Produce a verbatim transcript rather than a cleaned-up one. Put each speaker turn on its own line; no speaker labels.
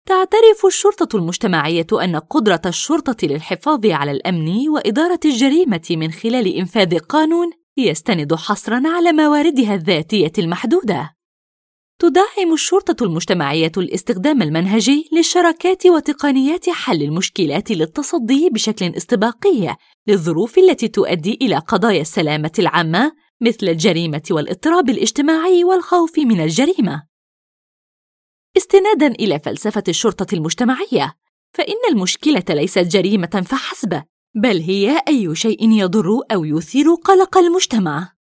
تعترف الشرطة المجتمعية أن قدرة الشرطة للحفاظ على الأمن وإدارة الجريمة من خلال إنفاذ قانون يستند حصراً على مواردها الذاتية المحدودة. تدعم الشرطة المجتمعية الاستخدام المنهجي للشراكات وتقنيات حل المشكلات للتصدي بشكل استباقي للظروف التي تؤدي إلى قضايا السلامة العامة مثل الجريمة والاضطراب الاجتماعي والخوف من الجريمة. استناداً إلى فلسفة الشرطة المجتمعية، فإن المشكلة ليست جريمة فحسب، بل هي أي شيء يضر أو يثير قلق المجتمع.